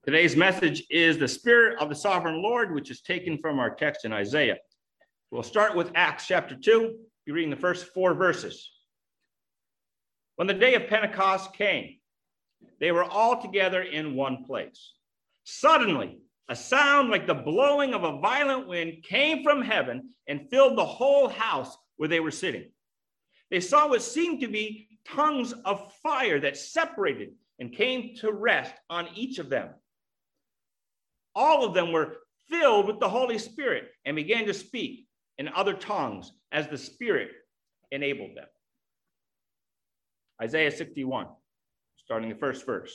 Today's message is the Spirit of the Sovereign Lord, which is taken from our text in Isaiah. We'll start with Acts chapter 2, be reading the first 4 verses. When the day of Pentecost came, they were all together in one place. Suddenly, a sound like the blowing of a violent wind came from heaven and filled the whole house where they were sitting. They saw what seemed to be tongues of fire that separated and came to rest on each of them. All of them were filled with the Holy Spirit and began to speak in other tongues as the Spirit enabled them. Isaiah 61, starting the first verse.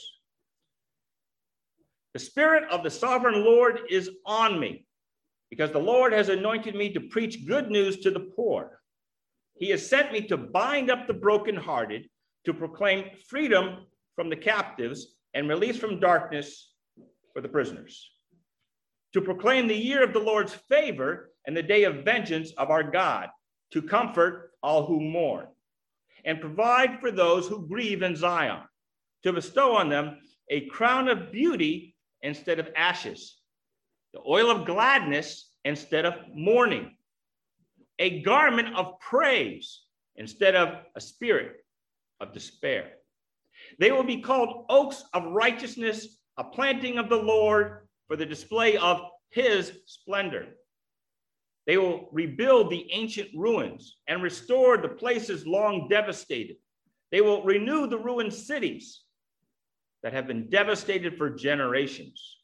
The Spirit of the Sovereign Lord is on me, because the Lord has anointed me to preach good news to the poor. He has sent me to bind up the brokenhearted, to proclaim freedom from the captives and release from darkness for the prisoners, to proclaim the year of the Lord's favor and the day of vengeance of our God, to comfort all who mourn, and provide for those who grieve in Zion, to bestow on them a crown of beauty instead of ashes, the oil of gladness instead of mourning, a garment of praise instead of a spirit of despair. They will be called oaks of righteousness, a planting of the Lord, for the display of his splendor. They will rebuild the ancient ruins and restore the places long devastated. They will renew the ruined cities that have been devastated for generations.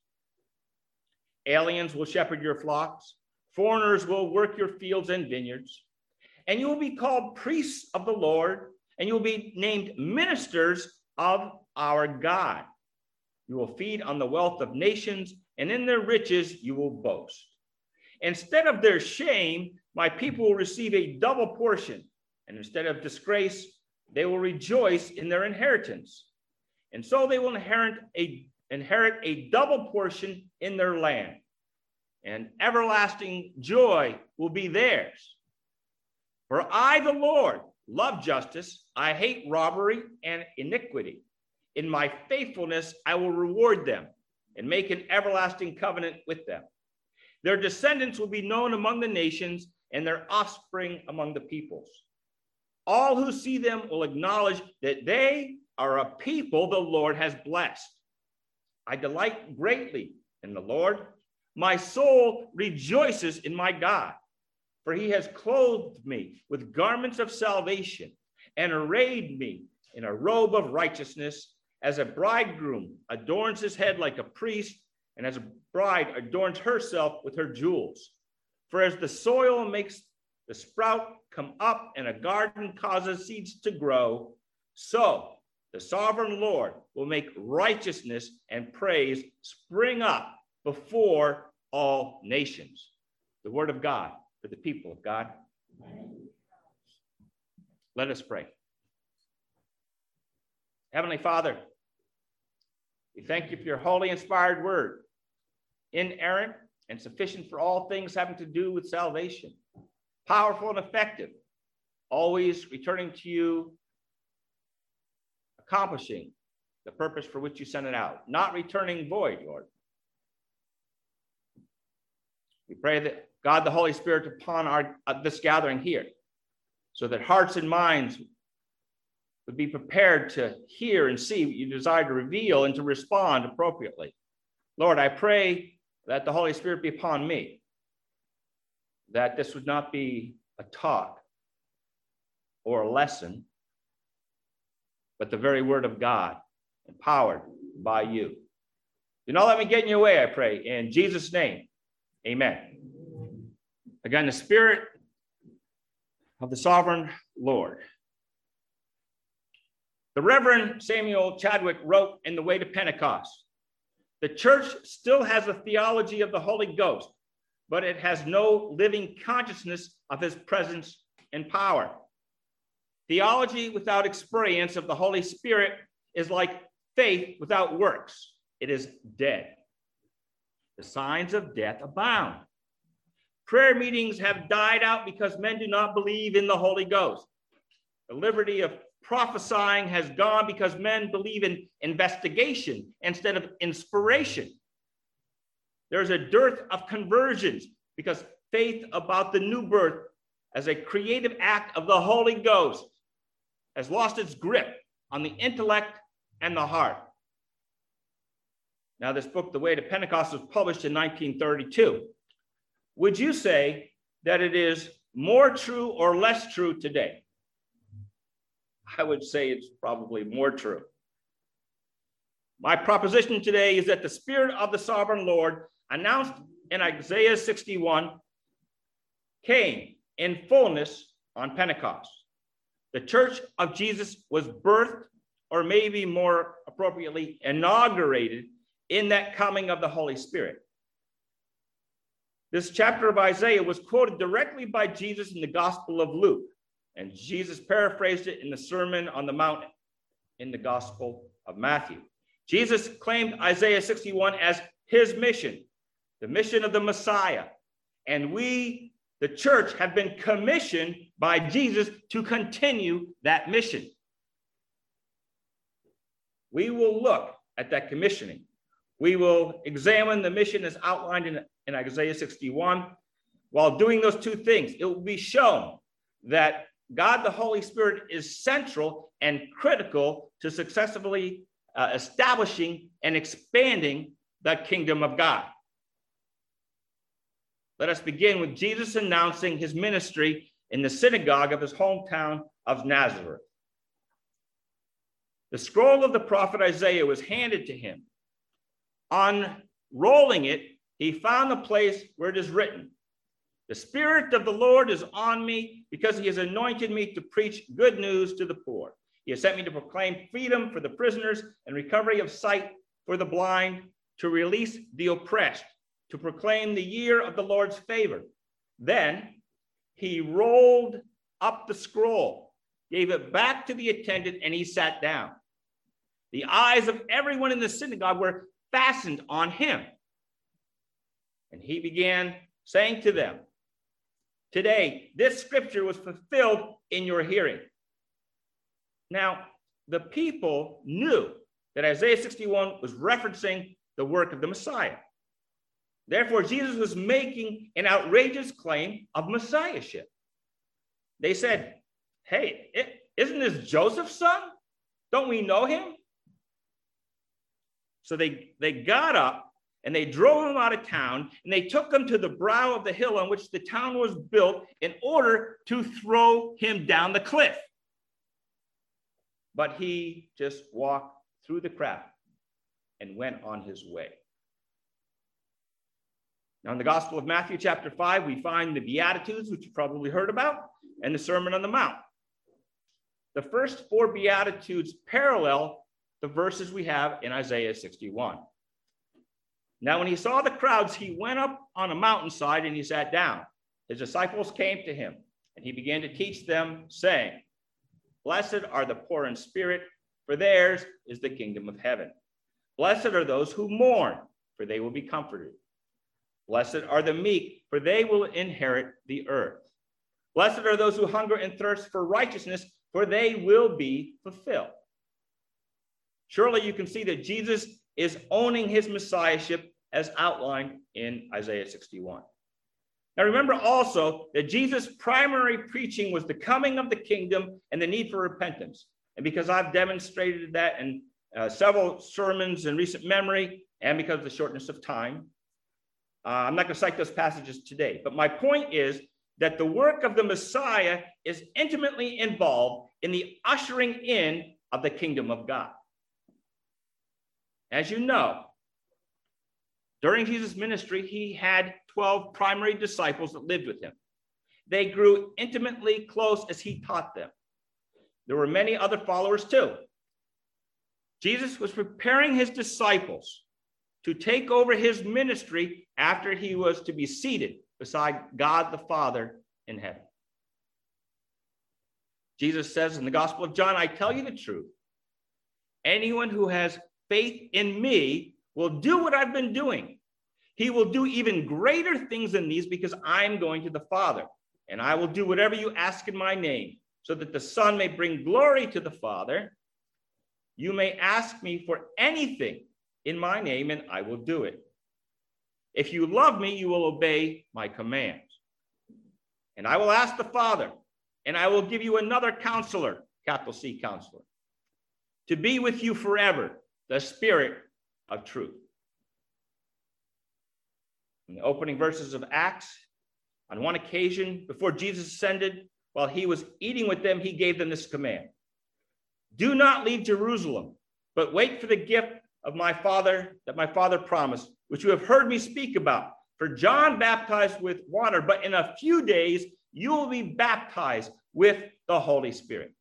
Aliens will shepherd your flocks. Foreigners will work your fields and vineyards. And you will be called priests of the Lord, and you will be named ministers of our God. You will feed on the wealth of nations, and in their riches you will boast. Instead of their shame, my people will receive a double portion, and instead of disgrace, they will rejoice in their inheritance. And so they will inherit a double portion in their land, and everlasting joy will be theirs. For I, the Lord, love justice. I hate robbery and iniquity. In my faithfulness, I will reward them and make an everlasting covenant with them. Their descendants will be known among the nations, and their offspring among the peoples. All who see them will acknowledge that they are a people the Lord has blessed. I delight greatly in the Lord. My soul rejoices in my God, for he has clothed me with garments of salvation and arrayed me in a robe of righteousness, as a bridegroom adorns his head like a priest, and as a bride adorns herself with her jewels. For as the soil makes the sprout come up and a garden causes seeds to grow, so the sovereign Lord will make righteousness and praise spring up before all nations. The word of God for the people of God. Let us pray. Heavenly Father, we thank you for your holy, inspired word, inerrant and sufficient for all things having to do with salvation, powerful and effective, always returning to you, accomplishing the purpose for which you sent it out, not returning void, Lord. We pray that God, the Holy Spirit, upon this gathering here, so that hearts and minds would be prepared to hear and see what you desire to reveal and to respond appropriately. Lord, I pray that the Holy Spirit be upon me, that this would not be a talk or a lesson, but the very word of God, empowered by you. Do not let me get in your way, I pray. In Jesus' name, amen. Again, the Spirit of the Sovereign Lord. The Reverend Samuel Chadwick wrote in The Way to Pentecost, the church still has a theology of the Holy Ghost, but it has no living consciousness of his presence and power. Theology without experience of the Holy Spirit is like faith without works. It is dead. The signs of death abound. Prayer meetings have died out because men do not believe in the Holy Ghost. The liberty of prophesying has gone because men believe in investigation instead of inspiration. There's a dearth of conversions because faith about the new birth as a creative act of the Holy Ghost has lost its grip on the intellect and the heart. Now, this book, The Way to Pentecost, was published in 1932. Would you say that it is more true or less true today? I would say it's probably more true. My proposition today is that the Spirit of the Sovereign Lord, announced in Isaiah 61, came in fullness on Pentecost. The Church of Jesus was birthed, or maybe more appropriately, inaugurated in that coming of the Holy Spirit. This chapter of Isaiah was quoted directly by Jesus in the Gospel of Luke, and Jesus paraphrased it in the Sermon on the Mount in the Gospel of Matthew. Jesus claimed Isaiah 61 as his mission, the mission of the Messiah. And we, the church, have been commissioned by Jesus to continue that mission. We will look at that commissioning. We will examine the mission as outlined in Isaiah 61. While doing those two things, it will be shown that God the Holy Spirit is central and critical to successfully establishing and expanding the kingdom of God. Let us begin with Jesus announcing his ministry in the synagogue of his hometown of Nazareth. The scroll of the prophet Isaiah was handed to him. Unrolling it, he found the place where it is written, "The Spirit of the Lord is on me because he has anointed me to preach good news to the poor. He has sent me to proclaim freedom for the prisoners and recovery of sight for the blind, to release the oppressed, to proclaim the year of the Lord's favor." Then he rolled up the scroll, gave it back to the attendant, and he sat down. The eyes of everyone in the synagogue were fastened on him. And he began saying to them, "Today, this scripture was fulfilled in your hearing." Now, the people knew that Isaiah 61 was referencing the work of the Messiah. Therefore, Jesus was making an outrageous claim of messiahship. They said, "Hey, isn't this Joseph's son? Don't we know him?" So they got up and they drove him out of town, and they took him to the brow of the hill on which the town was built in order to throw him down the cliff. But he just walked through the crowd and went on his way. Now, in the Gospel of Matthew, chapter 5, we find the Beatitudes, which you probably heard about, and the Sermon on the Mount. The first four Beatitudes parallel the verses we have in Isaiah 61. Now, when he saw the crowds, he went up on a mountainside and he sat down. His disciples came to him, and he began to teach them, saying, "Blessed are the poor in spirit, for theirs is the kingdom of heaven. Blessed are those who mourn, for they will be comforted. Blessed are the meek, for they will inherit the earth. Blessed are those who hunger and thirst for righteousness, for they will be fulfilled." Surely you can see that Jesus is owning his messiahship as outlined in Isaiah 61. Now remember also that Jesus' primary preaching was the coming of the kingdom and the need for repentance. And because I've demonstrated that in several sermons in recent memory, and because of the shortness of time, I'm not going to cite those passages today. But my point is that the work of the Messiah is intimately involved in the ushering in of the kingdom of God. As you know, during Jesus' ministry, he had 12 primary disciples that lived with him. They grew intimately close as he taught them. There were many other followers too. Jesus was preparing his disciples to take over his ministry after he was to be seated beside God the Father in heaven. Jesus says in the Gospel of John, "I tell you the truth. Anyone who has faith in me will do what I've been doing. He will do even greater things than these because I'm going to the Father. And I will do whatever you ask in my name, so that the Son may bring glory to the Father. You may ask me for anything in my name, and I will do it." If you love me, you will obey my commands. And I will ask the Father, and I will give you another counselor, capital C, counselor, to be with you forever, the Spirit of truth. In the opening verses of Acts, on one occasion, before Jesus ascended, while he was eating with them, he gave them this command: do not leave Jerusalem, but wait for the gift of my Father that my Father promised, which you have heard me speak about. For John baptized with water, but in a few days you will be baptized with the Holy Spirit.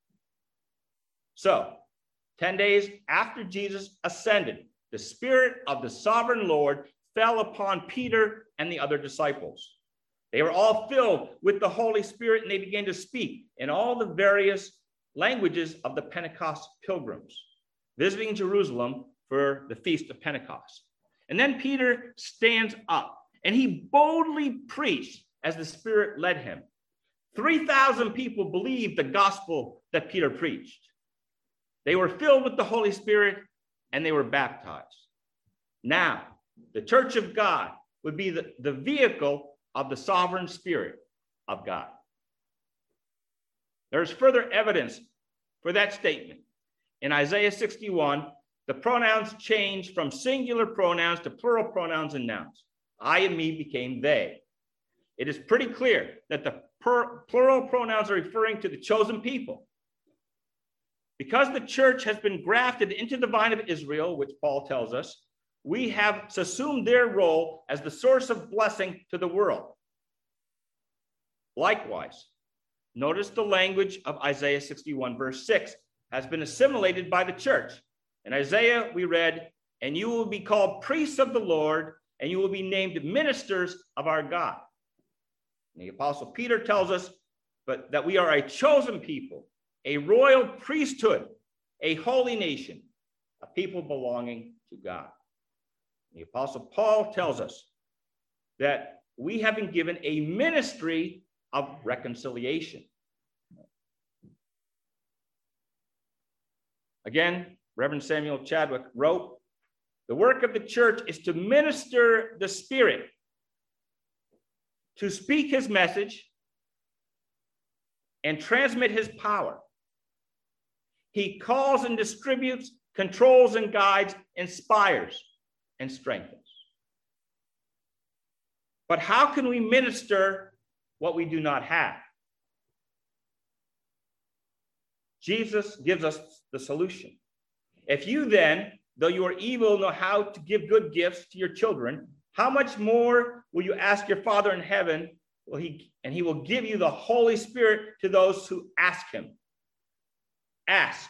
So, 10 days after Jesus ascended, the Spirit of the sovereign Lord fell upon Peter and the other disciples. They were all filled with the Holy Spirit, and they began to speak in all the various languages of the Pentecost pilgrims, visiting Jerusalem for the Feast of Pentecost. And then Peter stands up, and he boldly preached as the Spirit led him. 3,000 people believed the gospel that Peter preached. They were filled with the Holy Spirit, and they were baptized. Now, the church of God would be the vehicle of the sovereign Spirit of God. There's further evidence for that statement. In Isaiah 61, the pronouns changed from singular pronouns to plural pronouns and nouns. I and me became they. It is pretty clear that the plural pronouns are referring to the chosen people. Because the church has been grafted into the vine of Israel, which Paul tells us, we have assumed their role as the source of blessing to the world. Likewise, notice the language of Isaiah 61, verse 6, has been assimilated by the church. In Isaiah, we read, and you will be called priests of the Lord, and you will be named ministers of our God. And the Apostle Peter tells us that we are a chosen people, a royal priesthood, a holy nation, a people belonging to God. The Apostle Paul tells us that we have been given a ministry of reconciliation. Again, Reverend Samuel Chadwick wrote, the work of the church is to minister the Spirit, to speak his message, and transmit his power. He calls and distributes, controls and guides, inspires and strengthens. But how can we minister what we do not have? Jesus gives us the solution. If you then, though you are evil, know how to give good gifts to your children, how much more will you ask your Father in heaven, and he will give you the Holy Spirit to those who ask him. Ask,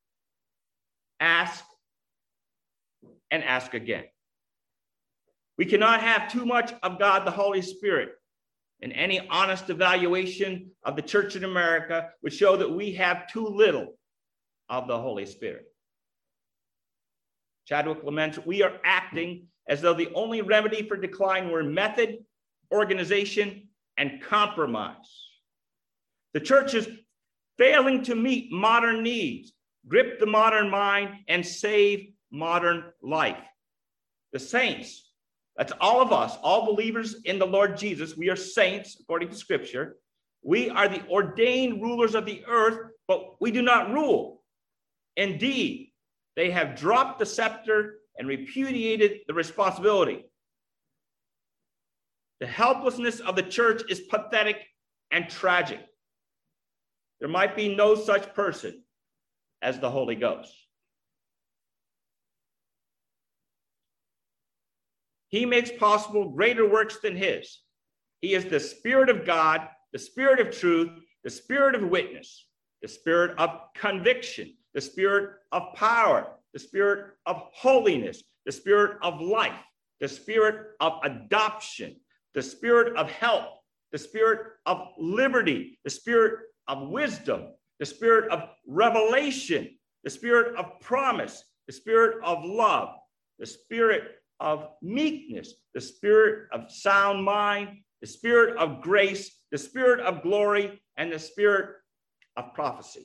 ask, and ask again. We cannot have too much of God, the Holy Spirit. And any honest evaluation of the church in America would show that we have too little of the Holy Spirit. Chadwick laments, we are acting as though the only remedy for decline were method, organization, and compromise. The church is failing to meet modern needs, grip the modern mind, and save modern life. The saints, that's all of us, all believers in the Lord Jesus, we are saints according to Scripture. We are the ordained rulers of the earth, but we do not rule. Indeed, they have dropped the scepter and repudiated the responsibility. The helplessness of the church is pathetic and tragic. There might be no such person as the Holy Ghost. He makes possible greater works than his. He is the Spirit of God, the Spirit of truth, the Spirit of witness, the Spirit of conviction, the Spirit of power, the Spirit of holiness, the Spirit of life, the Spirit of adoption, the Spirit of help, the Spirit of liberty, the Spirit of wisdom, the Spirit of revelation, the Spirit of promise, the Spirit of love, the Spirit of meekness, the Spirit of sound mind, the Spirit of grace, the Spirit of glory, and the Spirit of prophecy.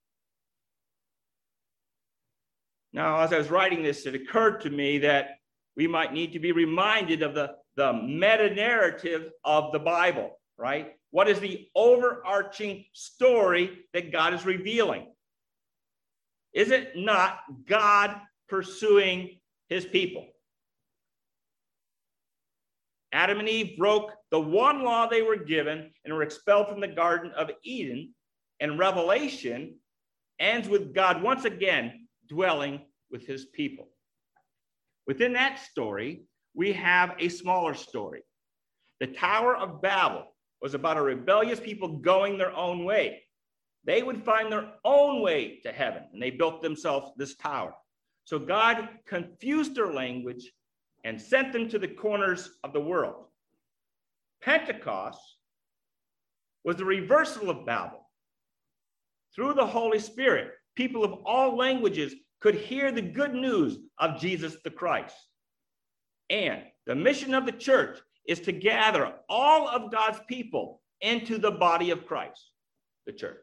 Now, as I was writing this, it occurred to me that we might need to be reminded of the meta-narrative of the Bible, right? What is the overarching story that God is revealing? Is it not God pursuing his people? Adam and Eve broke the one law they were given and were expelled from the Garden of Eden. And Revelation ends with God once again dwelling with his people. Within that story, we have a smaller story. The Tower of Babel was about a rebellious people going their own way. They would find their own way to heaven, and they built themselves this tower. So God confused their language and sent them to the corners of the world. Pentecost was the reversal of Babel. Through the Holy Spirit, people of all languages could hear the good news of Jesus the Christ. And the mission of the church is to gather all of God's people into the body of Christ, the church.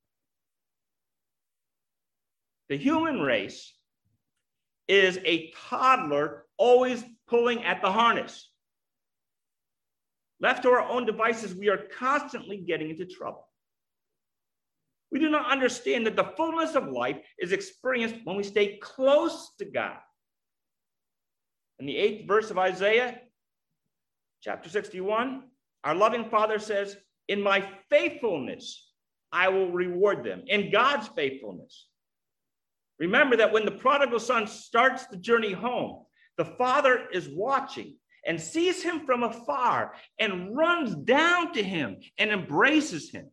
The human race is a toddler always pulling at the harness. Left to our own devices, we are constantly getting into trouble. We do not understand that the fullness of life is experienced when we stay close to God. In the 8th verse of Isaiah, chapter 61, our loving Father says, "In my faithfulness, I will reward them." In God's faithfulness. Remember that when the prodigal son starts the journey home, the father is watching and sees him from afar and runs down to him and embraces him.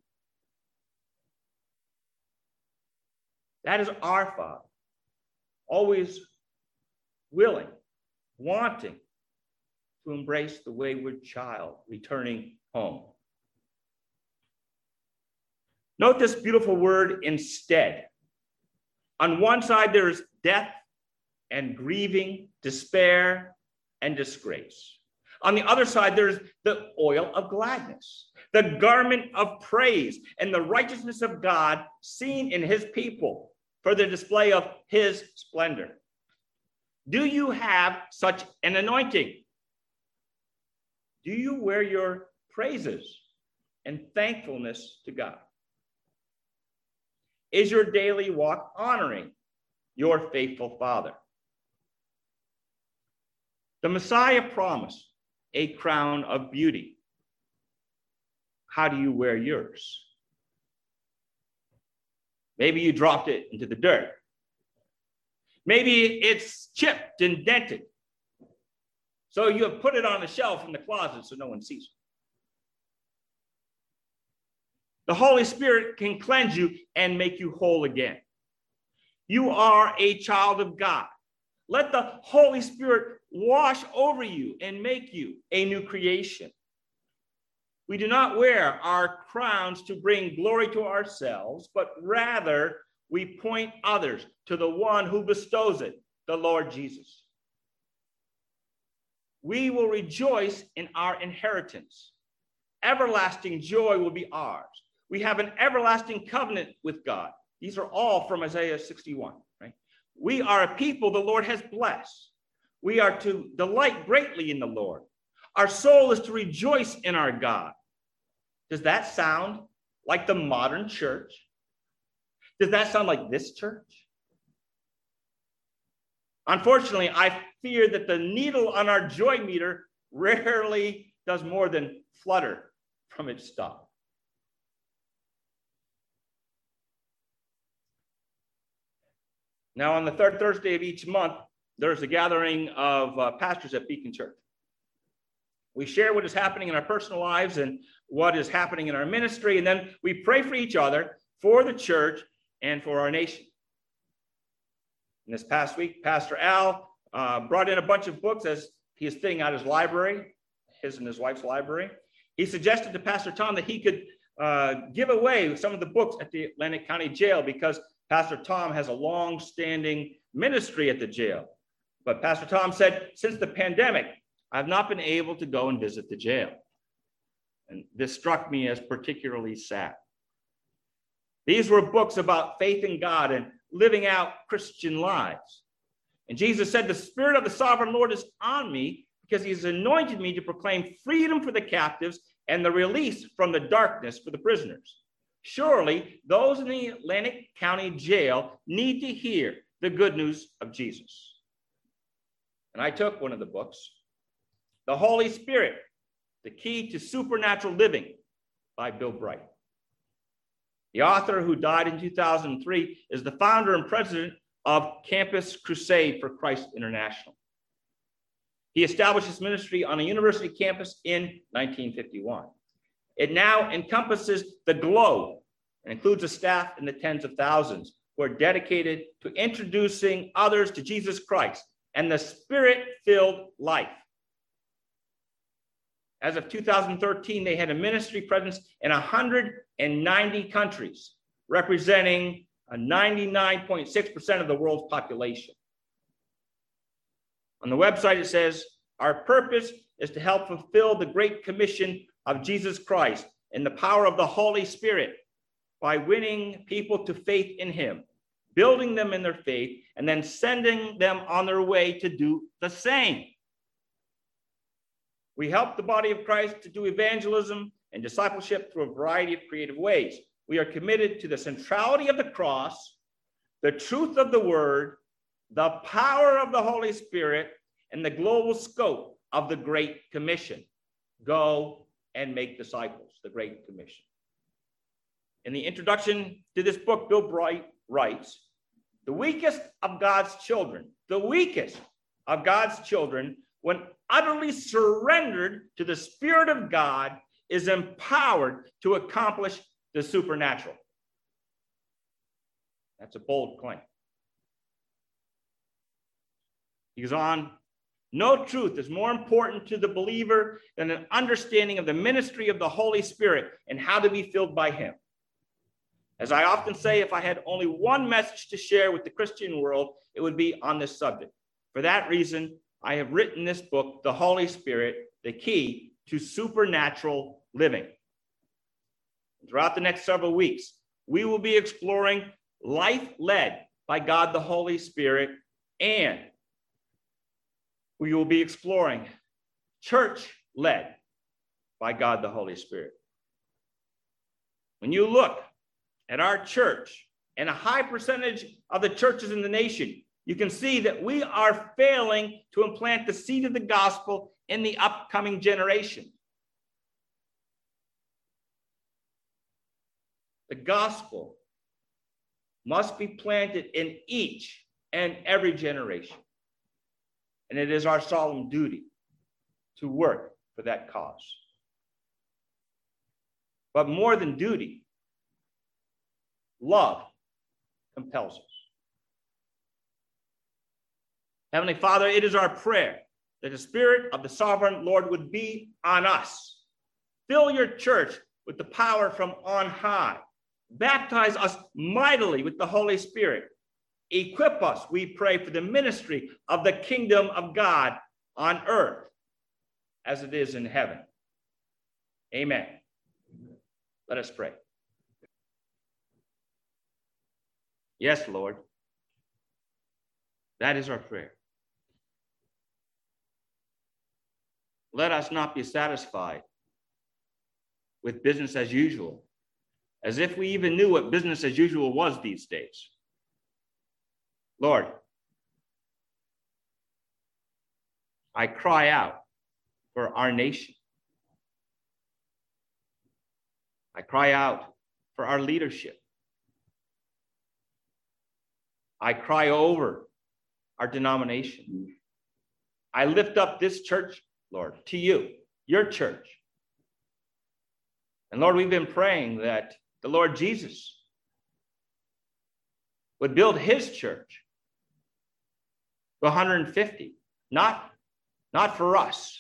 That is our Father, always willing, wanting to embrace the wayward child returning home. Note this beautiful word, instead. On one side, there is death and grieving, despair and disgrace. On the other side, there's the oil of gladness, the garment of praise, and the righteousness of God seen in his people for the display of his splendor. Do you have such an anointing? Do you wear your praises and thankfulness to God? Is your daily walk honoring your faithful Father? The Messiah promised a crown of beauty. How do you wear yours? Maybe you dropped it into the dirt. Maybe it's chipped and dented. So you have put it on a shelf in the closet so no one sees it. The Holy Spirit can cleanse you and make you whole again. You are a child of God. Let the Holy Spirit wash over you and make you a new creation. We do not wear our crowns to bring glory to ourselves, but rather we point others to the one who bestows it, the Lord Jesus. We will rejoice in our inheritance. Everlasting joy will be ours. We have an everlasting covenant with God. These are all from Isaiah 61, right? We are a people the Lord has blessed. We are to delight greatly in the Lord. Our soul is to rejoice in our God. Does that sound like the modern church? Does that sound like this church? Unfortunately, I fear that the needle on our joy meter rarely does more than flutter from its stop. Now, on the third Thursday of each month, there's a gathering of pastors at Beacon Church. We share what is happening in our personal lives and what is happening in our ministry, and then we pray for each other, for the church, and for our nation. And this past week, Pastor Al brought in a bunch of books as he is fitting out his library, his and his wife's library. He suggested to Pastor Tom that he could give away some of the books at the Atlantic County Jail because Pastor Tom has a long-standing ministry at the jail. But Pastor Tom said, since the pandemic, I've not been able to go and visit the jail. And this struck me as particularly sad. These were books about faith in God and living out Christian lives. And Jesus said, the Spirit of the sovereign Lord is on me because he has anointed me to proclaim freedom for the captives and the release from the darkness for the prisoners. Surely those in the Atlantic County Jail need to hear the good news of Jesus. And I took one of the books, The Holy Spirit, The Key to Supernatural Living by Bill Bright. The author, who died in 2003, is the founder and president of Campus Crusade for Christ International. He established his ministry on a university campus in 1951. It now encompasses the globe and includes a staff in the tens of thousands who are dedicated to introducing others to Jesus Christ and the Spirit-filled life. As of 2013, they had a ministry presence in 190 countries, representing 99.6% of the world's population. On the website, it says, our purpose is to help fulfill the Great Commission of Jesus Christ in the power of the Holy Spirit by winning people to faith in him, building them in their faith, and then sending them on their way to do the same. We help the body of Christ to do evangelism and discipleship through a variety of creative ways. We are committed to the centrality of the cross, the truth of the word, the power of the Holy Spirit, and the global scope of the Great Commission. Go and make disciples, the Great Commission. In the introduction to this book, Bill Bright writes, the weakest of God's children, when utterly surrendered to the Spirit of God, is empowered to accomplish the supernatural. That's a bold claim. He goes on, no truth is more important to the believer than an understanding of the ministry of the Holy Spirit and how to be filled by him. As I often say, if I had only one message to share with the Christian world, it would be on this subject. For that reason, I have written this book, The Holy Spirit, The Key to Supernatural Living. Throughout the next several weeks, we will be exploring life led by God the Holy Spirit, and we will be exploring church led by God the Holy Spirit. When you look at our church and a high percentage of the churches in the nation, you can see that we are failing to implant the seed of the gospel in the upcoming generation. The gospel must be planted in each and every generation. And it is our solemn duty to work for that cause. But more than duty, love compels us. Heavenly Father, it is our prayer that the Spirit of the sovereign Lord would be on us. Fill your church with the power from on high. Baptize us mightily with the Holy Spirit. Equip us, we pray, for the ministry of the kingdom of God on earth as it is in heaven. Amen. Let us pray. Yes, Lord. That is our prayer. Let us not be satisfied with business as usual, as if we even knew what business as usual was these days. Lord, I cry out for our nation. I cry out for our leadership. I cry over our denomination. I lift up this church, Lord, to you, your church. And Lord, we've been praying that the Lord Jesus would build his church to 150, not for us,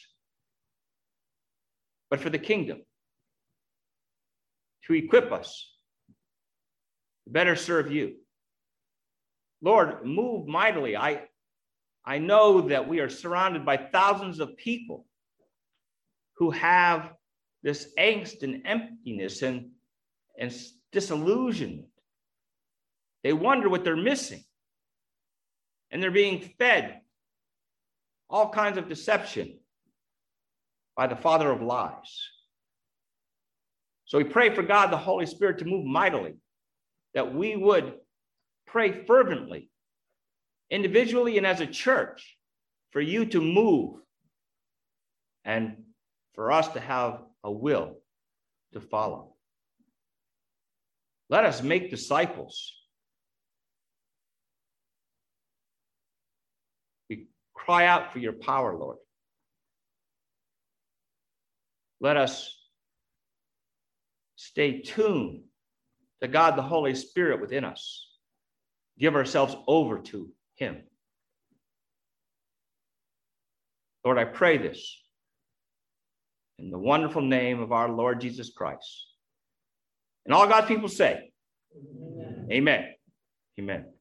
but for the kingdom, to equip us to better serve you. Lord, move mightily. I know that we are surrounded by thousands of people who have this angst and emptiness and disillusionment. They wonder what they're missing. and they're being fed all kinds of deception by the father of lies. So we pray for God, the Holy Spirit, to move mightily, that we would pray fervently, individually and as a church, for you to move and for us to have a will to follow. Let us make disciples. We cry out for your power, Lord. Let us stay tuned to God, the Holy Spirit within us. Give ourselves over to him. Lord, I pray this in the wonderful name of our Lord Jesus Christ. And all God's people say, amen. Amen. Amen.